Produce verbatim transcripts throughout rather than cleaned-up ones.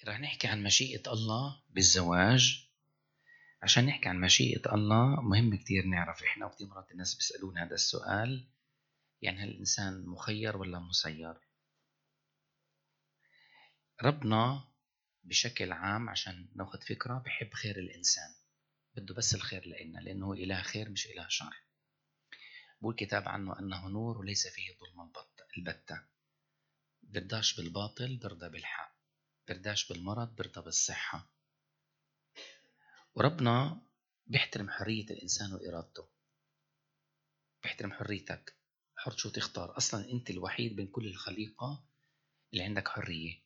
رح نحكي عن مشيئة الله بالزواج. عشان نحكي عن مشيئة الله مهم كتير نعرف إحنا، وكتير مرات الناس بيسألون هذا السؤال، يعني هل الإنسان مخير ولا مسير؟ ربنا بشكل عام عشان ناخد فكرة بحب خير الإنسان، بده بس الخير لإلنا، لأنه إله خير مش إله شر. بقول كتاب عنه أنه نور وليس فيه ظلم البتة، برداش بالباطل برضى بالحق، برداش بالمرض برضى بالصحة. وربنا بيحترم حرية الإنسان وإرادته، بيحترم حريتك، حر شو تختار. أصلا أنت الوحيد بين كل الخليقة اللي عندك حرية.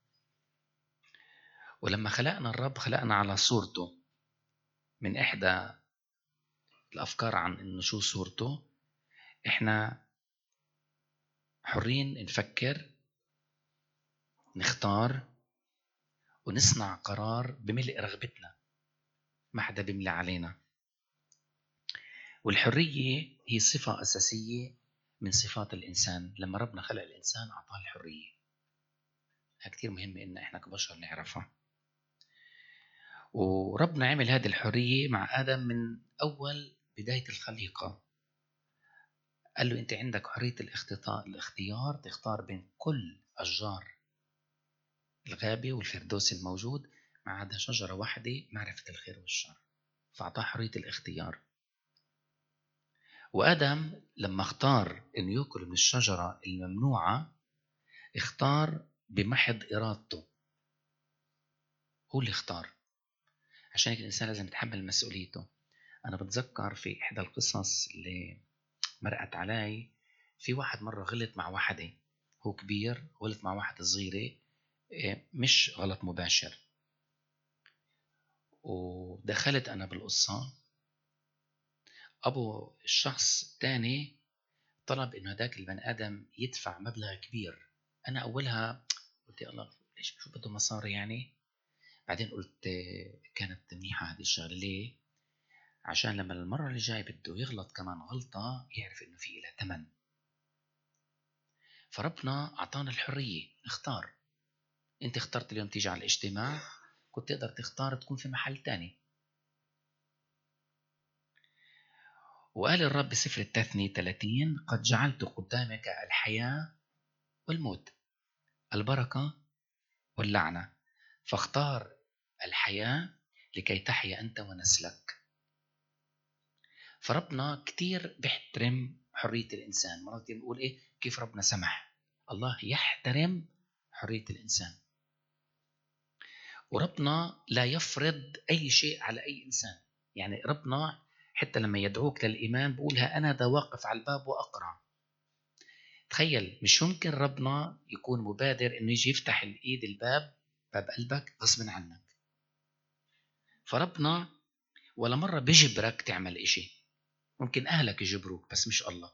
ولما خلقنا الرب خلقنا على صورته. من إحدى الأفكار عن إنه شو صورته، إحنا حرين نفكر، نختار ونصنع قرار بملء رغبتنا، ما حدا بيملي علينا. والحرية هي صفة أساسية من صفات الإنسان. لما ربنا خلق الإنسان أعطاه الحرية، ها كتير مهمة إن إحنا كبشر نعرفها. وربنا عمل هذه الحرية مع آدم من أول بداية الخليقة. قال له أنت عندك حرية الاختيار، تختار بين كل أشجار الغابة والفردوس الموجود، ما عدا شجرة واحدة معرفة الخير والشر، فأعطاه حرية الاختيار. وآدم لما اختار أن يأكل من الشجرة الممنوعة اختار بمحض إرادته، هو اللي اختار. عشان هيك الإنسان لازم يتحمل مسؤوليته. أنا بتذكر في إحدى القصص اللي مرقت علي، في واحد مرة غلط مع واحدة، هو كبير غلط مع واحدة صغيرة، مش غلط مباشر. ودخلت أنا بالقصة. أبو الشخص الثاني طلب إنه هداك البني آدم يدفع مبلغ كبير. أنا أولها قلت يا الله ليش شو بده مصاري يعني. بعدين قلت كانت منيحة هذه الشغلة. ليه؟ عشان لما المرة اللي جاي بده يغلط كمان غلطة يعرف إنه في إلها ثمن. فربنا أعطانا الحرية نختار. أنت اخترت اليوم تيجي على الاجتماع، كنت تقدر تختار تكون في محل تاني. وقال الرب بسفر التثنية ثلاثين قد جعلت قدامك الحياة والموت، البركة واللعنة، فاختار الحياة لكي تحيا أنت ونسلك. فربنا كتير بيحترم حرية الإنسان. مرات بنقول إيه كيف ربنا سمح؟ الله يحترم حرية الإنسان، وربنا لا يفرض أي شيء على أي إنسان. يعني ربنا حتى لما يدعوك للإيمان بقولها أنا ذا واقف على الباب وأقرع. تخيل مش يمكن ربنا يكون مبادر إنه يجي يفتح الإيد الباب باب قلبك غصب عنك. فربنا ولا مرة بيجبرك تعمل إشي، ممكن أهلك يجبروك بس مش الله.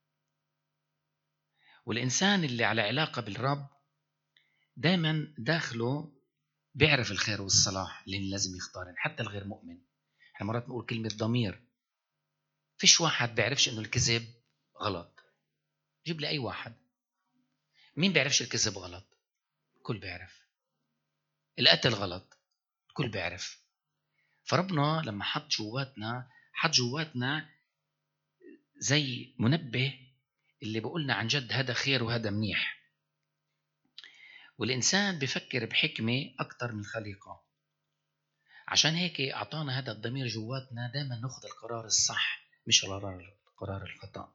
والإنسان اللي على علاقة بالرب دايما داخله بيعرف الخير والصلاح اللي لازم يختارن، حتى الغير مؤمن. احنا مرات نقول كلمة ضمير. فيش واحد بيعرفش إنه الكذب غلط. جيب لي أي واحد. مين بيعرفش الكذب غلط؟ كل بيعرف. القتل غلط، كل بيعرف. فربنا لما حط جواتنا حط جواتنا زي منبه اللي بقولنا عن جد هذا خير وهذا منيح. والإنسان بفكر بحكمة أكتر من خليقة. عشان هيك أعطانا هذا الضمير جواتنا دائما نأخذ القرار الصح مش القرار الخطأ.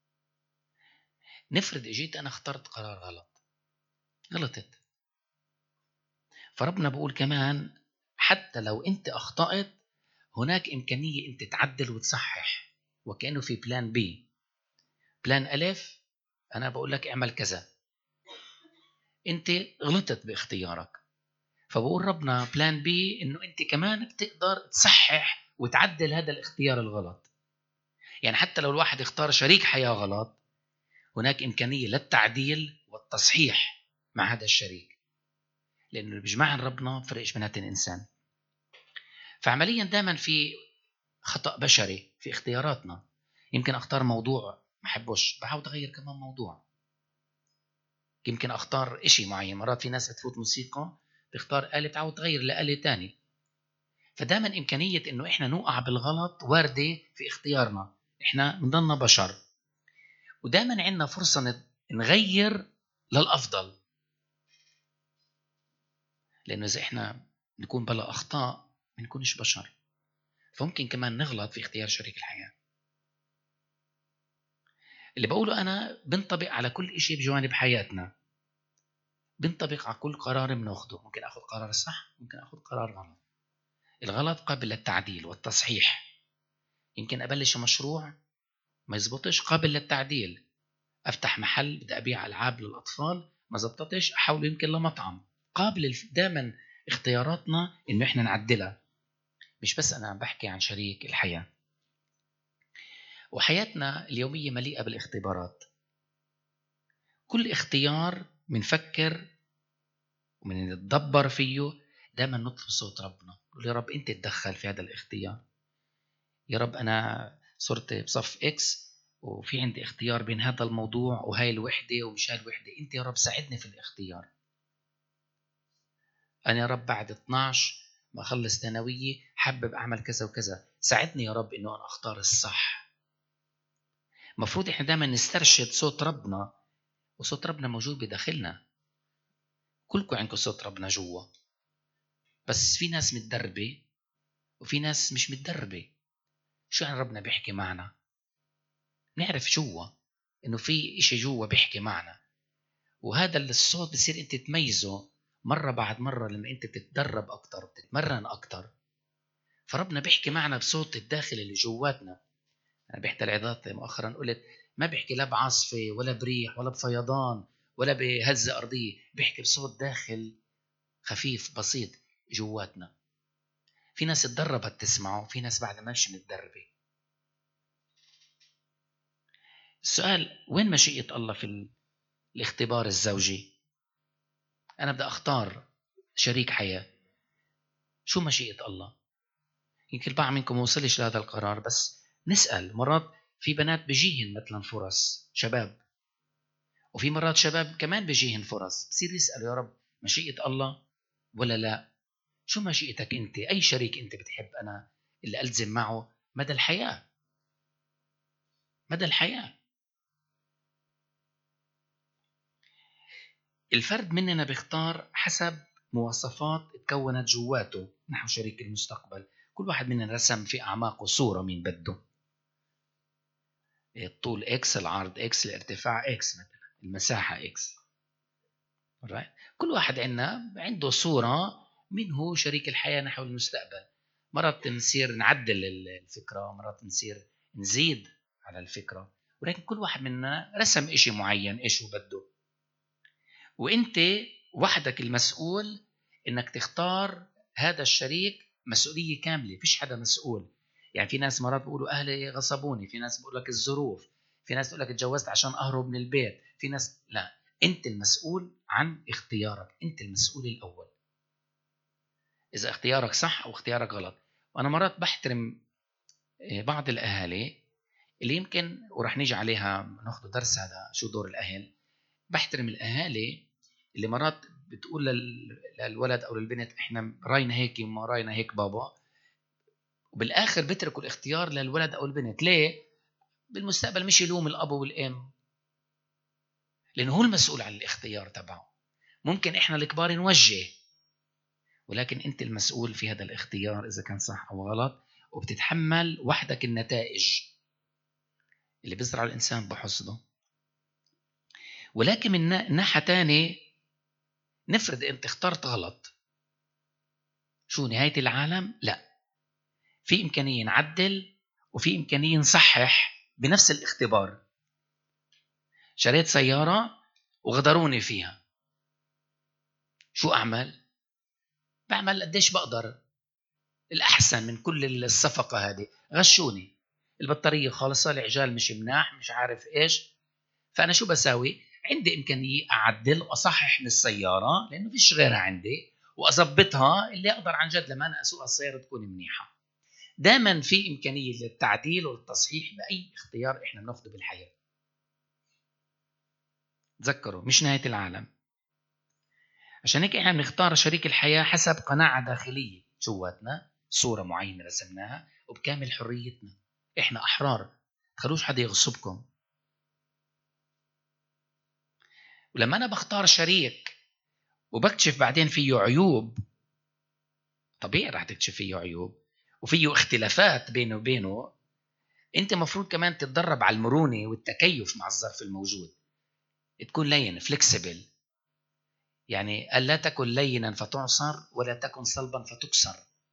نفرض إجيت أنا اخترت قرار غلط، غلطت. فربنا بقول كمان حتى لو أنت أخطأت هناك إمكانية أنت تعدل وتصحح، وكأنه في بلان بي. بلان ألف أنا بقول لك اعمل كذا، أنت غلطت باختيارك، فبقول ربنا بلان بي إنه أنت كمان بتقدر تصحح وتعدل هذا الاختيار الغلط. يعني حتى لو الواحد اختار شريك حياة غلط هناك إمكانية للتعديل والتصحيح مع هذا الشريك، لأنه اللي بيجمعنا ربنا فرقش بيناتن إنسان. فعمليا دائما في خطأ بشري في اختياراتنا. يمكن أختار موضوع ما حبوش بحاول أغير كمان موضوع. يمكن أختار إشي معين. مرات في ناس بتفوت موسيقى تختار آلة تعود تغير لآلة تاني. فدائما إمكانية إنه إحنا نوقع بالغلط واردة في اختيارنا، إحنا بنضلنا بشر، ودائما عندنا فرصة نغير للأفضل، لأنه إذا إحنا نكون بلا أخطاء ما نكونش بشر، فممكن كمان نغلط في اختيار شريك الحياة. اللي بقوله أنا بنطبق على كل إشي بجوانب حياتنا، بنطبق على كل قرار بناخده. ممكن أخذ قرار صح، ممكن أخذ قرار غلط. الغلط قابل للتعديل والتصحيح. يمكن أبلش مشروع ما يزبطش، قابل للتعديل. أفتح محل بدي أبيع ألعاب للأطفال، ما زبطتش أحول يمكن لمطعم، قابل. دائما اختياراتنا إنه إحنا نعدلها. مش بس أنا عم بحكي عن شريك الحياة. وحياتنا اليومية مليئة بالاختبارات. كل اختيار منفكر ومن نتدبر فيه، دائما نطلب صوت ربنا، نقول يا رب أنت تدخل في هذا الاختيار. يا رب أنا صرت بصف إكس وفي عندي اختيار بين هذا الموضوع وهاي الوحدة ومش هاي الوحدة، أنت يا رب ساعدني في الاختيار. أنا يا رب بعد اثناشر ما أخلص ثانوية حابب أعمل كذا وكذا، ساعدني يا رب إنه أنا أختار الصح. مفروض إحنا دائما نسترشد صوت ربنا، وصوت ربنا موجود بداخلنا. كلكم عندكم صوت ربنا جوا، بس في ناس متدربة وفي ناس مش متدربة. شو يعني ربنا بيحكي معنا؟ نعرف جوا إنه في إشي جوا بيحكي معنا، وهذا الصوت بصير أنت تميزه مرة بعد مرة لما أنت بتتدرب أكتر وبتتمرن أكتر. فربنا بيحكي معنا بصوت الداخل اللي جواتنا. أنا بحكي العظات مؤخرا قلت ما بيحكي لا بعاصفة ولا بريح ولا بفيضان ولا بهزة أرضية، بيحكي بصوت داخل خفيف بسيط جواتنا. في ناس اتدربت تسمعه، في ناس بعد ماش متدربة. السؤال وين مشيئة الله في الاختبار الزوجي؟ أنا بدي أختار شريك حياة، شو مشيئة الله؟ يمكن البعض منكم وصلش لهذا القرار، بس نسأل. مرات في بنات بيجيهن مثلا فرص شباب، وفي مرات شباب كمان بيجيهن فرص، بصير يسألوا يا رب مشيئة الله ولا لا؟ شو مشيئتك أنت؟ أي شريك أنت بتحب أنا اللي ألزم معه مدى الحياة؟ مدى الحياة. الفرد مننا بيختار حسب مواصفات تكونت جواته نحو شريك المستقبل. كل واحد مننا رسم في أعماقه صورة مين بده. الطول إكس، العرض إكس، الارتفاع إكس، مثلا المساحة إكس. كل واحد عنا عنده صورة من هو شريك الحياة نحو المستقبل. مرات نصير نعدل الفكرة، مرات نصير نزيد على الفكرة، ولكن كل واحد منا رسم إشي معين إيش هو بده. وإنت وحدك المسؤول إنك تختار هذا الشريك. مسؤولية كاملة، فيش حدا مسؤول. يعني في ناس مرات بيقولوا أهلي غصبوني، في ناس بيقول لك الظروف، في ناس بيقول لك اتجوزت عشان أهرب من البيت، في ناس لا. أنت المسؤول عن اختيارك، أنت المسؤول الأول. إذا اختيارك صح أو اختيارك غلط. وأنا مرات بحترم بعض الأهالي اللي يمكن ورح نيجي عليها ناخذ درس هذا شو دور الأهل. بحترم الأهالي اللي مرات بتقول للولد أو للبنت إحنا راينا هيك وما راينا هيك بابا، وبالآخر بتركوا الاختيار للولد أو البنت. ليه؟ بالمستقبل مش يلوم الأب والأم، لأنه هو المسؤول عن الاختيار تبعه. ممكن إحنا الكبار نوجه، ولكن أنت المسؤول في هذا الاختيار إذا كان صح أو غلط، وبتتحمل وحدك النتائج اللي بيزرع الإنسان بحصده. ولكن من ناحية تانية، نفرض أنت اخترت غلط، شو نهاية العالم؟ لا، في إمكانية نعدل وفي إمكانية نصحح بنفس الاختبار. شريت سيارة وغدروني فيها، شو أعمل؟ بعمل قديش بقدر الأحسن من كل الصفقة هذه. غشوني، البطارية خالصة، العجال مش مناح، مش عارف إيش. فأنا شو بساوي؟ عندي إمكانية أعدل وأصحح من السيارة لأنه فيش غيرها عندي، وأضبطها اللي أقدر عن جد لما أنا أسوق السيارة تكون منيحة. دائما في إمكانية للتعديل والتصحيح بأي اختيار إحنا بناخده بالحياة. تذكروا مش نهاية العالم. عشان هيك احنا بنختار شريك الحياة حسب قناعة داخلية جواتنا، صورة معينة رسمناها وبكامل حريتنا. احنا احرار، تخلوش حدا يغصبكم. ولما انا بختار شريك وبكتشف بعدين فيه عيوب، طبيعي راح تكتشف فيه عيوب وفيه اختلافات بينه وبينه، انت مفروض كمان تتدرب على المرونة والتكيف مع الظرف الموجود، تكون لين فليكسبل. يعني ألا تكن لينا فتعصر ولا تكن صلبا فتكسر.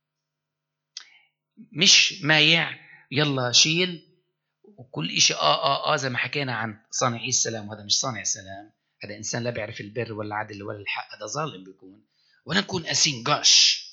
مش مايع يلا شيل وكل إشي آه آه آه زي ما حكينا عن صانعي السلام، وهذا مش صانع سلام، هذا إنسان لا بيعرف البر ولا العدل ولا الحق، هذا ظالم بيكون. ولا نكون قاسين قاش،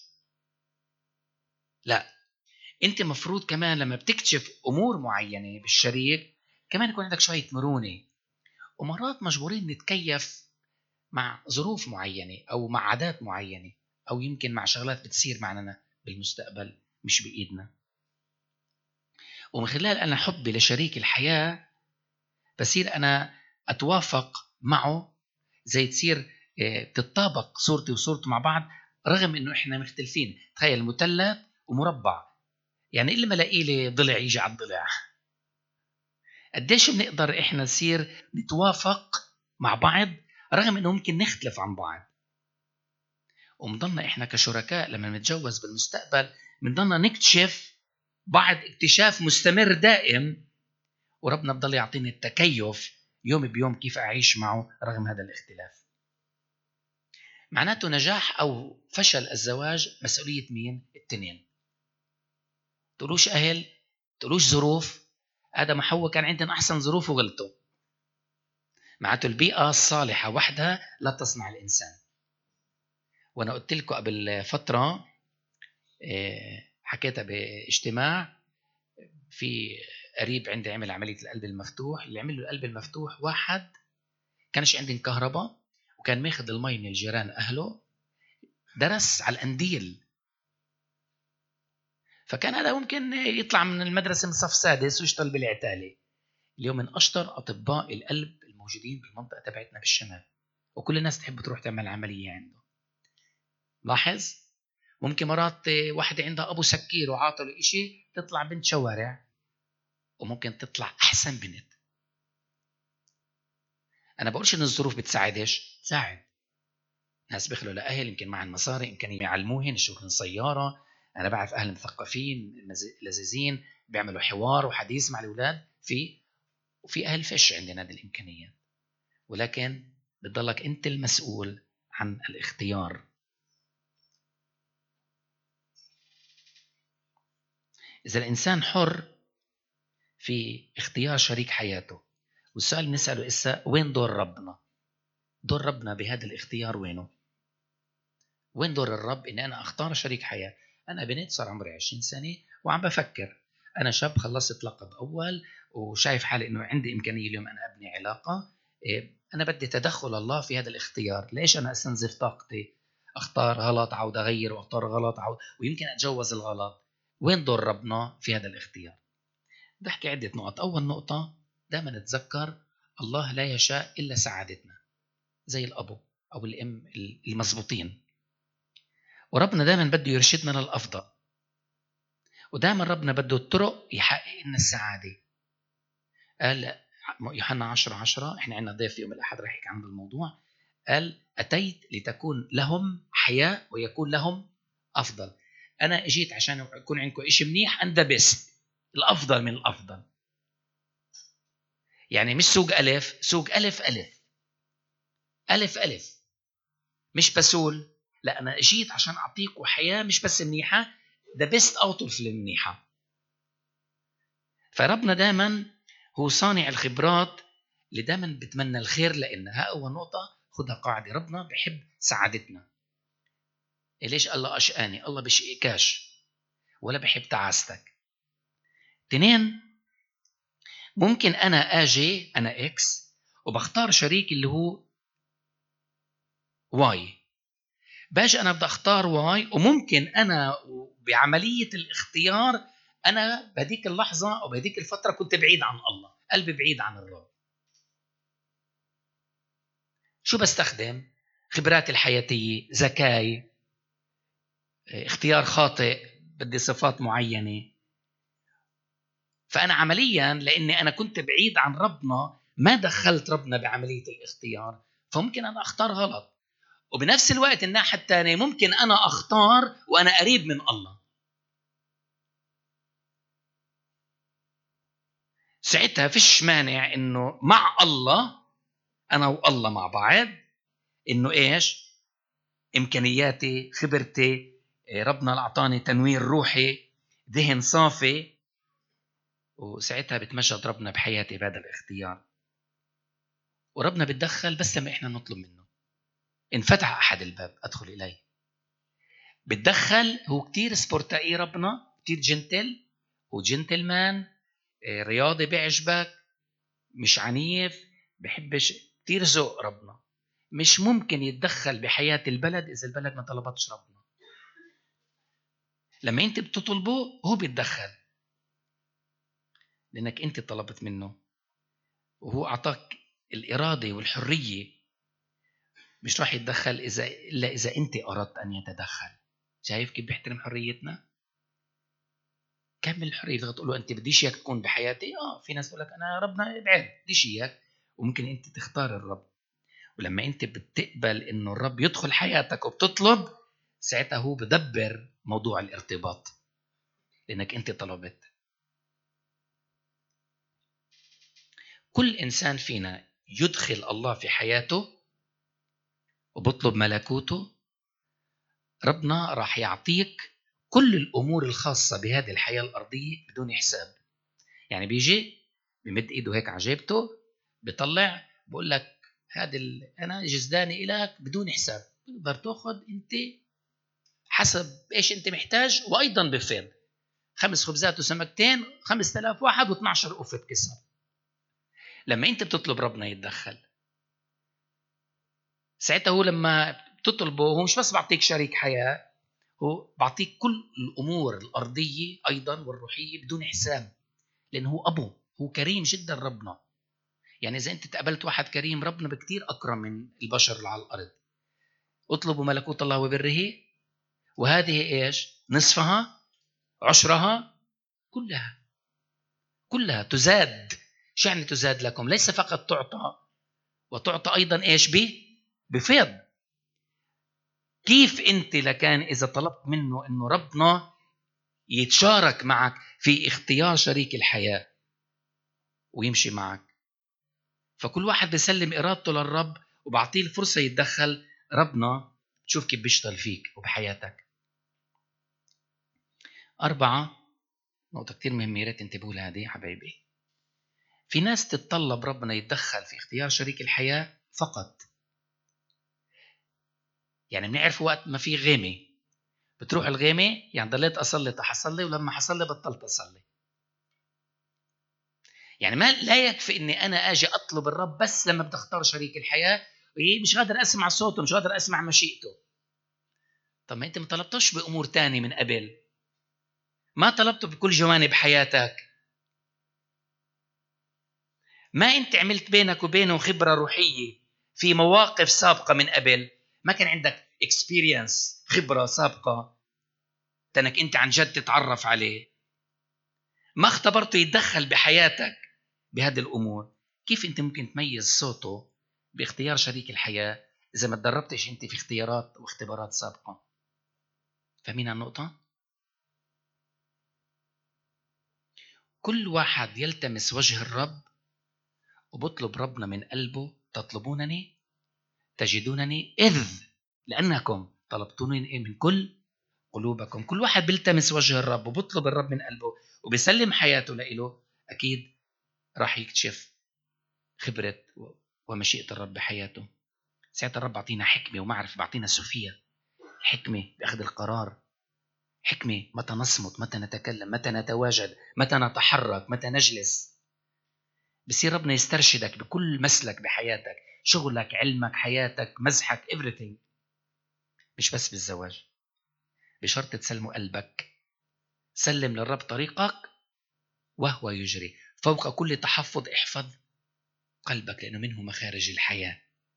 لا. أنت مفروض كمان لما بتكتشف أمور معينة بالشريك كمان يكون عندك شوية مرونة. ومرات مجبورين نتكيف مع ظروف معينة أو مع عادات معينة، أو يمكن مع شغلات بتصير معنا بالمستقبل مش بإيدنا. ومن خلال أنا حبي لشريك الحياة بصير أنا أتوافق معه، زي تصير تتطابق صورتي وصورته مع بعض رغم إنه إحنا مختلفين. تخيل مثلث ومربع، يعني اللي ما لاقي لي ضلع يجي على الضلع. قديش بنقدر إحنا نصير نتوافق مع بعض رغم إنه ممكن نختلف عن بعض. ومضلنا إحنا كشركاء لما نتجوز بالمستقبل بنضلنا نكتشف بعض اكتشاف مستمر دائم، وربنا بضل يعطيني التكيف يوم بيوم كيف أعيش معه رغم هذا الاختلاف. معناته نجاح أو فشل الزواج مسؤولية مين؟ التنين. تقولوش أهل، تقولوش ظروف. آدم وحواء كان عندهم أحسن ظروف وغلطوا. معناته البيئة الصالحة وحدها لا تصنع الإنسان. وأنا قلت لكم قبل فترة حكيتها باجتماع، في قريب عندي عمل عملية القلب المفتوح. اللي عمل له القلب المفتوح واحد كانش عندهم كهرباء وكان ماخذ المي من الجيران أهله، درس على القنديل. فكان هذا ممكن يطلع من المدرسة من صف سادس ويشتغل بالعتالة. اليوم من أشطر أطباء القلب الموجودين بالمنطقة تبعتنا بالشمال، وكل الناس تحب تروح تعمل عملية عنده. لاحظ، ممكن مرات واحدة عندها أبو سكير وعاطله إشي تطلع بنت شوارع، وممكن تطلع أحسن بنت. أنا بقولش إن الظروف بتساعدش، تساعد. ناس بيخلوا لأهل يمكن مع المصاري يمكن يعلموهن يشوفن سيارة. أنا بعرف أهل مثقفين لذيذين بيعملوا حوار وحديث مع الأولاد في، وفي أهل فش عندنا هذه الإمكانيات. ولكن بتضلك أنت المسؤول عن الاختيار. إذا الإنسان حر في اختيار شريك حياته، والسؤال اللي نسأله إسا وين دور ربنا؟ دور ربنا بهذا الاختيار وينه؟ وين دور الرب إن أنا أختار شريك حياة؟ أنا بنت صار عمري عشرين سنة وعم بفكر، أنا شاب خلصت لقب أول وشايف حالي إنه عندي إمكانية اليوم أنا أبني علاقة. أنا بدي تدخل الله في هذا الاختيار. ليش أنا أستنزف طاقتي أختار غلط عود أغير وأختار غلط عود ويمكن أتجوز الغلط؟ وين دور ربنا في هذا الاختيار؟ بحكي عدة نقط. أول نقطة، دائما نتذكر الله لا يشاء إلا سعادتنا، زي الأب أو الأم المزبوطين. وربنا دائما بده يرشدنا للأفضل، ودائما ربنا بده الطرق يحقق لنا السعادة. قال يوحنا عشرة عشرة، إحنا عندنا ضيف يوم الأحد رح يحكي عن الموضوع، قال أتيت لتكون لهم حياة ويكون لهم أفضل. أنا أجيت عشان يكون عندكم إشي منيح and the best، الأفضل من الأفضل. يعني مش سوق ألف، سوق ألف ألف ألف ألف، مش بسول. لا، أنا أجيت عشان أعطيكم حياة مش بس منيحة، the best out of المنيحة. فربنا دائما هو صانع الخبرات اللي دائما بتمنى الخير لإلنا. ها أول نقطة خدها قاعدة، ربنا بحب سعادتنا. ليش الله أشقاني؟ الله بشقيكاش ولا بحب تعاستك. تنين، ممكن أنا آجي أنا إكس وبختار شريك اللي هو واي، باجي أنا بدي أختار واي، وممكن أنا بعملية الاختيار أنا بهديك اللحظة أو بهديك الفترة كنت بعيد عن الله، قلبي بعيد عن الرب. شو بستخدم؟ خبراتي الحياتية، ذكائي، اختيار خاطئ، بدي صفات معينة. فأنا عمليا لأني أنا كنت بعيد عن ربنا ما دخلت ربنا بعملية الاختيار، فممكن أنا أختار غلط. وبنفس الوقت الناحية الثانية ممكن أنا أختار وأنا قريب من الله، ساعتها فيش مانع إنه مع الله أنا والله مع بعض، إنه إيش إمكانياتي، خبرتي، ربنا أعطاني تنوير روحي، ذهن صافي، وساعتها بتمجد ربنا بحياتي بهذا الاختيار. وربنا بتدخل بس لما إحنا نطلب منه. إن فتح أحد الباب أدخل إليه. بتدخل، هو كتير سبورتائي ربنا، كتير جنتل وجنتلمان، رياضي بيعجبك، مش عنيف، بحبش، كتير ذوق ربنا. مش ممكن يتدخل بحياة البلد إذا البلد ما طلبتش ربنا. لما أنت بتطلبه هو بيتدخل لأنك أنت طلبت منه، وهو أعطاك الإرادة والحرية. مش راح يتدخل إذا إلا إذا أنت أردت أن يتدخل. شايف كيف بيحترم حريتنا؟ كمل الحرية. تقول له أنت بديش إياك تكون بحياتي. آه في ناس تقول لك أنا ربنا ابعد بديش إياك، وممكن أنت تختار الرب. ولما أنت بتقبل إنه الرب يدخل حياتك وبتطلب، ساعتها هو بدبر موضوع الارتباط لأنك أنت طلبت. كل إنسان فينا يدخل الله في حياته وبطلب ملكوته، ربنا راح يعطيك كل الأمور الخاصة بهذه الحياة الأرضية بدون حساب. يعني بيجي بمد إيده هيك عجيبته، بيطلع بقول لك هذا أنا جزداني إلك بدون حساب. تقدر تأخذ أنت حسب إيش أنت محتاج، وأيضا بفيض. خمس خبزات وسمكتين، خمسة آلاف واحد واثناشر أوفة كسر. لما أنت بتطلب ربنا يتدخل، ساعتها هو لما بتطلبه هو مش بس بعطيك شريك حياة، هو بعطيك كل الأمور الأرضية أيضا والروحية بدون حساب، لأنه هو أبو، هو كريم جدا ربنا. يعني إذا أنت تقبلت واحد كريم، ربنا بكتير أكرم من البشر اللي على الأرض. اطلبوا ملكوت الله وبره، وهذه إيش نصفها عشرها كلها كلها تزاد. شو يعني تزاد لكم؟ ليس فقط تعطى، وتعطى أيضا إيش به بفيض. كيف أنت لكان إذا طلبت منه إنه ربنا يتشارك معك في اختيار شريك الحياة ويمشي معك، فكل واحد بيسلم إرادته للرب وبعطيه الفرصة يتدخل، ربنا شوف كيف بيشتغل فيك وبحياتك. أربعة، نقطة كتير مهمة يا ريت تنتبهوا لها هذه حبايبي. في ناس تتطلب ربنا يتدخل في اختيار شريك الحياة فقط. يعني بنعرف وقت ما في غيمة بتروح الغيمة، يعني ضليت أصلي تحصلي، ولما حصلي بطلت أصلي. يعني ما لا يكفي إني أنا أجي أطلب الرب بس لما بدي أختار شريك الحياة، مش قادر أسمع صوته، مش قادر أسمع مشيئته. طب ما أنت ما طلبتش بأمور تانية من قبل، ما طلبته بكل جوانب حياتك، ما أنت عملت بينك وبينه خبرة روحية في مواقف سابقة من قبل، ما كان عندك experience، خبرة سابقة تنك أنت عن جد تتعرف عليه، ما اختبرته يتدخل بحياتك بهذه الأمور. كيف أنت ممكن تميز صوته باختيار شريك الحياة إذا ما تدربتش أنت في اختيارات واختبارات سابقة؟ فمين النقطة؟ كل واحد يلتمس وجه الرب وبطلب ربنا من قلبه. تطلبونني تجدونني إذ لأنكم طلبتونني من كل قلوبكم. كل واحد بيلتمس وجه الرب وبطلب الرب من قلبه وبيسلم حياته لإله، أكيد راح يكتشف خبرة ومشيئة الرب بحياته. ساعتها الرب بعطينا حكمة ومعرفة، بعطينا سوفيا، حكمة بأخذ القرار، حكمة متى نصمت، متى نتكلم، متى نتواجد، متى نتحرك، متى نجلس. بصير ربنا يسترشدك بكل مسلك بحياتك، شغلك، علمك، حياتك، مزحك، everything. مش بس بالزواج، بشرط تسلموا قلبك. سلم للرب طريقك وهو يجري. فوق كل تحفظ احفظ قلبك لأنه منه مخارج الحياة.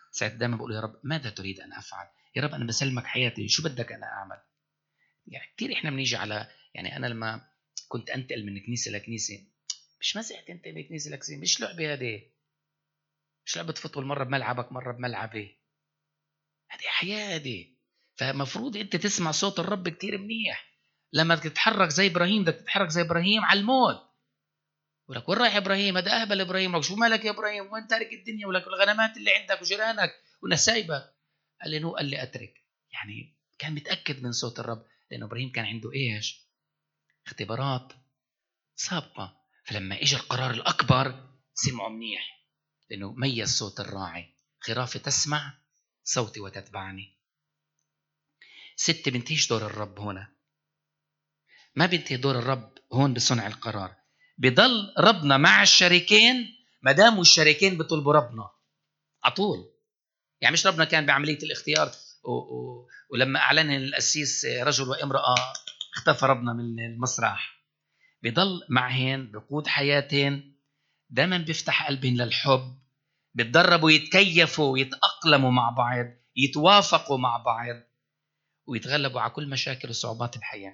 ساعتها دائما بقول يا رب ماذا تريد أن أفعل؟ يا رب أنا بسلمك حياتي، شو بدك أنا أعمل؟ يعني كثير إحنا بنيجي على، يعني أنا لما كنت أنتقل من كنيسة لكنيسة، مش مزح تنتقل من كنيسة لكنيسة، مش لعبة هذه، مش لعبة فوتبول مرة بملعبك مرة بملعبي، هذه حياة هذه. فمفروض أنت تسمع صوت الرب كثير منيح. لما تتحرك زي إبراهيم بدك تتحرك زي إبراهيم على الموت. ولك وين رايح إبراهيم؟ هذا أهبل إبراهيم. لك شو مالك يا إبراهيم؟ وين تارك الدنيا؟ ولك الغنمات اللي عندك وجيرانك ونسايبك. قال لي نو، قال لي أترك. يعني كان متأكد من صوت الرب، لأن إبراهيم كان عنده إيش؟ اختبارات سابقة. فلما إجا القرار الأكبر سمعه منيح، لأنه ميز صوت الراعي. خرافة تسمع صوتي وتتبعني. ست بنتيش دور الرب هنا، ما بنتهي دور الرب هون بصنع القرار. بضل ربنا مع الشريكين ما داموا الشريكين بيطلبوا ربنا على طول. يعني مش ربنا كان بعملية الاختيار و... و... ولما أعلن القسيس رجل وامرأة اختفى ربنا من المسرح. بضل معهن، بقود حياتهن، دائما بيفتح قلبهن للحب، بتدربوا يتكيفوا ويتأقلموا مع بعض، يتوافقوا مع بعض، ويتغلبوا على كل مشاكل وصعوبات الحياة.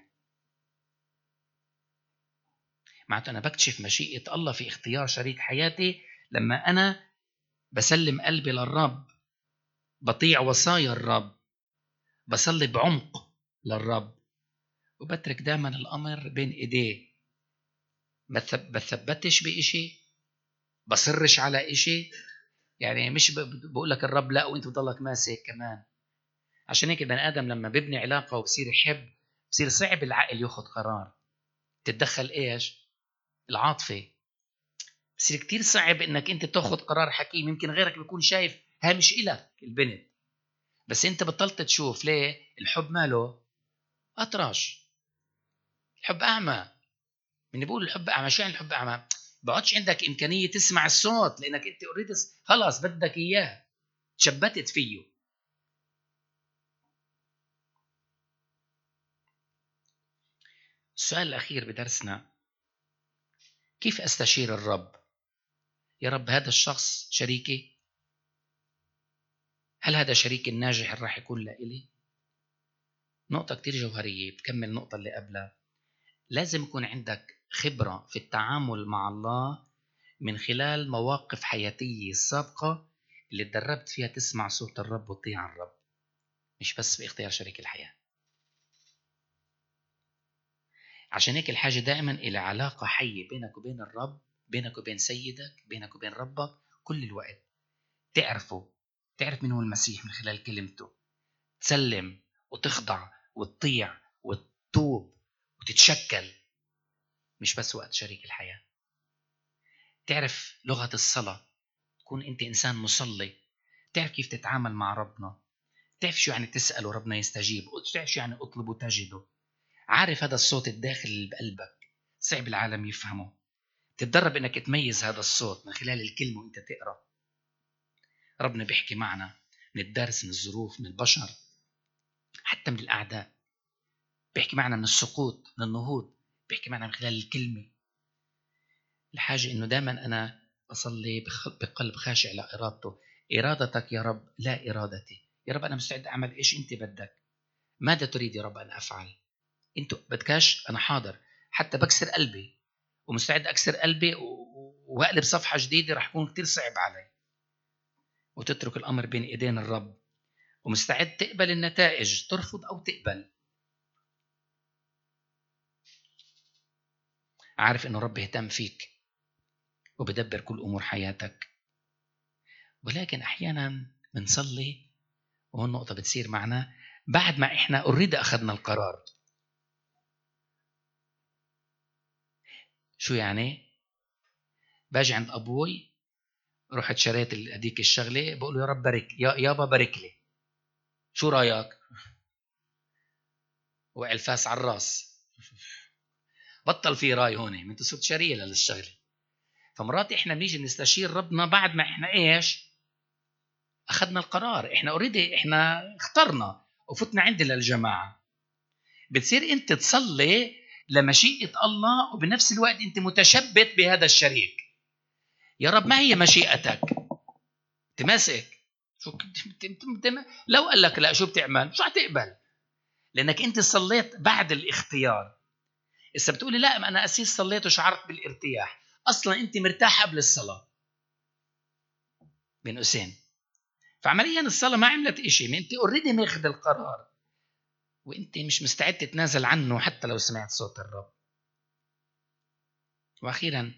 معناته أنا بكتشف مشيئة الله في اختيار شريك حياتي لما أنا بسلم قلبي للرب، بطيع وصايا الرب، بصلي بعمق للرب، وبترك دائما الأمر بين إيديه. ما بثبتش بإشي، بصرش على إشي. يعني مش بقول لك الرب لا وانت بضلك ماسك كمان. عشان هيك البني آدم لما بيبني علاقة وبصير يحب، بصير صعب العقل ياخد قرار. تتدخل إيش؟ العاطفة. بصير كتير صعب إنك أنت تاخد قرار حكيم. يمكن غيرك بيكون شايف هامش إلك البنت، بس أنت بطلت تشوف. ليه؟ الحب ماله أطرش، الحب أعمى. من بيقول الحب أعمى، شو يعني الحب أعمى؟ بقعدش عندك إمكانية تسمع الصوت، لأنك أنت أوريدي خلاص بدك إياه، تشبتت فيه. السؤال الأخير بدرسنا: كيف أستشير الرب؟ يا رب هذا الشخص شريكي؟ هل هذا شريك الناجح اللي راح يكون لإلي؟ نقطة كتير جوهرية بتكمل النقطة اللي قبلها. لازم يكون عندك خبرة في التعامل مع الله من خلال مواقف حياتية سابقة اللي تدربت فيها تسمع صوت الرب وتطيع الرب، مش بس في اختيار شريك الحياة. عشان هيك الحاجة دائما إلى علاقة حية بينك وبين الرب، بينك وبين سيدك، بينك وبين ربك كل الوقت. تعرفه، تعرف من هو المسيح من خلال كلمته، تسلم وتخضع وتطيع وتتوب وتتشكل، مش بس وقت شريك الحياة. تعرف لغة الصلاة، تكون أنت إنسان مصلي، تعرف كيف تتعامل مع ربنا، تعرف شو يعني تسأل وربنا يستجيب، تعرف شو يعني أطلب وتجده. عارف هذا الصوت الداخل اللي بقلبك صعب العالم يفهمه. تتدرب إنك تميز هذا الصوت من خلال الكلمة وإنت تقرأ. ربنا بيحكي معنا من الدرس، من الظروف، من البشر، حتى من الأعداء. بيحكي معنا من السقوط، من النهوض، بيحكي معنا من خلال الكلمة. الحاجة إنه دائما أنا أصلي بقلب خاشع لإرادته. إرادتك يا رب لا إرادتي. يا رب أنا مستعد أعمل إيش أنت بدك. ماذا تريد يا رب أن أفعل؟ أنت بدكاش، أنا حاضر. حتى بكسر قلبي ومستعد أكسر قلبي وأقلب صفحة جديدة، رح يكون كتير صعب علي. وتترك الأمر بين إيدين الرب، ومستعد تقبل النتائج، ترفض أو تقبل. عارف إنه رب يهتم فيك وبدبر كل أمور حياتك. ولكن أحيانا بنصلي، وهون نقطة بتصير معنا بعد ما إحنا أوريدي أخذنا القرار. شو يعني؟ باجي عند أبوي، رحت شريت هديك الشغلة، بقول له يا رب بارك، يا يابا بارك لي، شو رأيك؟ وقع الفاس على الراس، بطل في راي هون، من صرت شاريه للشغله. فمرات احنا بنيجي نستشير ربنا بعد ما احنا ايش؟ اخذنا القرار. احنا اوريدي احنا اخترنا وفتنا عندي للجماعه. بتصير انت تصلي لمشيئه الله، وبنفس الوقت انت متشبت بهذا الشريك. يا رب ما هي مشيئتك؟ تماسك شو لو قال لك لا شو بتعمل؟ شو حتقبل؟ لأنك أنت صليت بعد الاختيار. إذا بتقولي لا ما أنا أسيس صليت وشعرت بالارتياح، أصلا أنت مرتاح قبل الصلاة بين قوسين. فعمليا الصلاة ما عملت إشي، ما أنت أوريدي ماخذ القرار وأنت مش مستعد تتنازل عنه حتى لو سمعت صوت الرب. وأخيرا،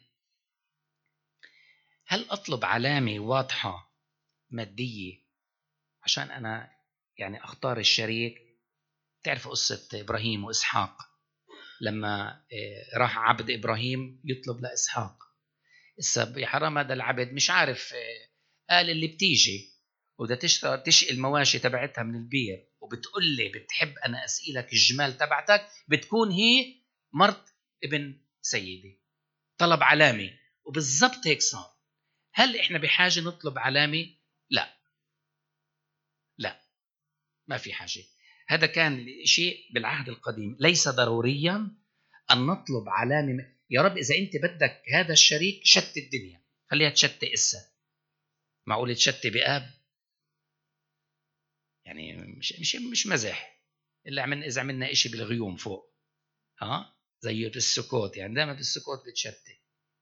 هل أطلب علامة واضحة مادية عشان أنا يعني أختار الشريك؟ تعرف قصة إبراهيم وإسحاق لما راح عبد إبراهيم يطلب لإسحاق. يا حرام هذا العبد مش عارف، قال اللي بتيجي وده تشتري تشقي المواشي تبعتها من البير وبتقول لي بتحب أنا أسئلك الجمال تبعتك، بتكون هي مرت ابن سيدي. طلب علامة وبالضبط هيك صار. هل إحنا بحاجة نطلب علامة؟ لا لا ما في حاجة. هذا كان شيء بالعهد القديم، ليس ضروريا أن نطلب علامة. يا رب إذا أنت بدك هذا الشريك شت الدنيا، خليها تشتي إسا. معقول تشتي بآب؟ يعني مش مش مش مزح. إلا عملنا إذا عملنا إشي بالغيوم فوق، ها زي بالسكوت، يعني دائما بالسكوت بتشتي.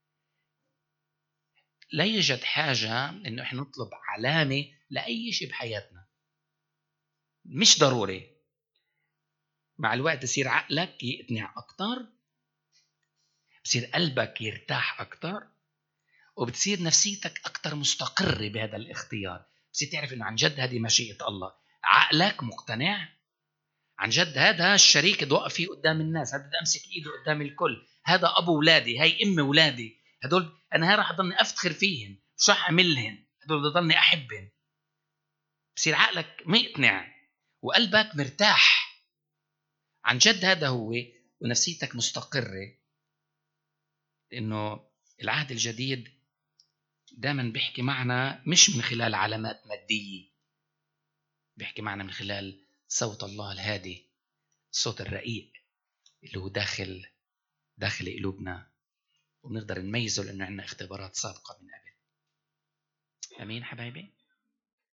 لا يوجد حاجة إنه إحنا نطلب علامة لأي شيء بحياتنا، مش ضروري. مع الوقت يصير عقلك يقتنع أكتر، بصير قلبك يرتاح أكتر، وبتصير نفسيتك أكتر مستقرة بهذا الاختيار. بصير تعرف إنه عن جد هذه مشيئة الله. عقلك مقتنع عن جد هذا الشريك اللي وقف فيه قدام الناس، هذا بدي أمسك إيده قدام الكل، هذا أبو أولادي، هاي أم أولادي، هدول أنا هاي راح أضلني أفتخر فيهم، شو راح أعملهم، هدول بدي أضلني أحبهم. بصير عقلك مقتنع وقلبك مرتاح عن جد، هذا هو، ونفسيتك مستقرة. لأنه العهد الجديد دائما بيحكي معنا مش من خلال علامات مادية، بيحكي معنا من خلال صوت الله الهادي، الصوت الرقيق اللي هو داخل داخل قلوبنا، وبنقدر نميزه لأنه عندنا اختبارات سابقة من قبل. أمين حبايبي.